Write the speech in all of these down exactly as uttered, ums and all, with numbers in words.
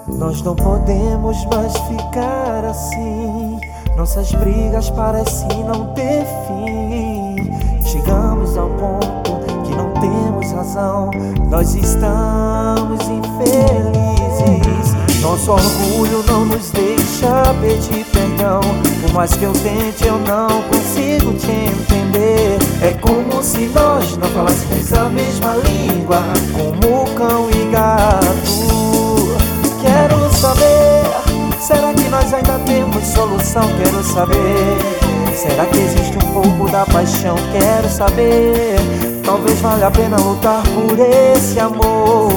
Nós não podemos mais ficar assim. Nossas brigas parecem não ter fim. Chegamos ao ponto que não temos razão. Nós estamos infelizes. Nosso orgulho não nos deixa pedir perdão. Por mais que eu tente, eu não consigo te entender. É como se nós não falássemos a mesma língua, como cão e gato. Quero saber, será que nós ainda temos solução? Quero saber, será que existe um pouco da paixão? Quero saber, talvez valha a pena lutar por esse amor.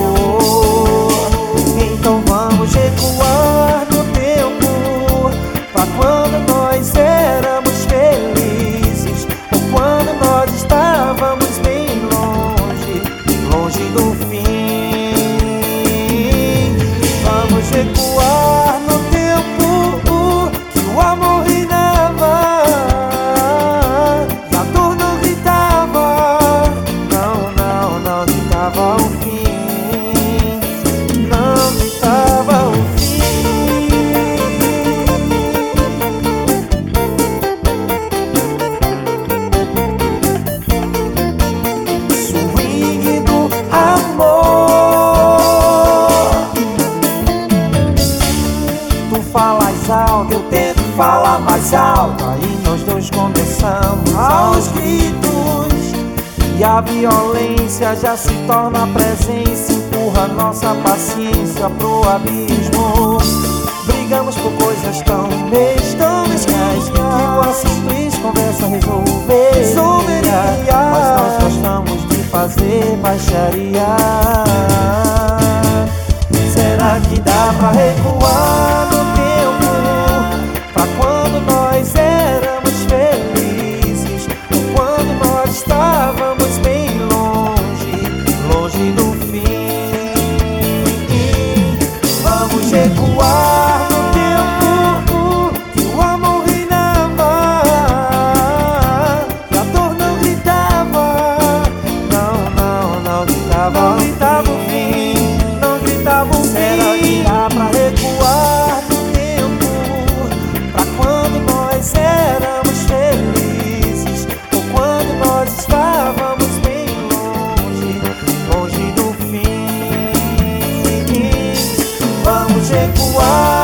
Então vamos recuar no tempo, pra quando nós éramos felizes, ou quando nós estávamos bem longe, longe do fim. Vamos recuar no tempo que o amor reinava e a dor não gritava. Não, não, não gritava o fim. Não gritava o fim. Swing do amor. Tu falas alto, eu tento falar mais alto. Aí nós dois começamos aos gritos, e a violência já se torna presença. Empurra nossa paciência pro abismo. Brigamos por coisas tão bestas que com a simples conversa resolveria. Mas nós gostamos de fazer baixaria. Será que dá pra recuar no tempo, pra quando nós éramos felizes, ou quando nós estávamos bem longe, longe do fim? Vamos recuar no tempo que o amor reinava e a dor não gritava. Não, não, não gritava, não gritava o fim, não gritava o fim. Será que dá pra recuar no tempo, pra quando nós éramos felizes, ou quando nós estávamos bem longe, longe do fim? Vamos recuar.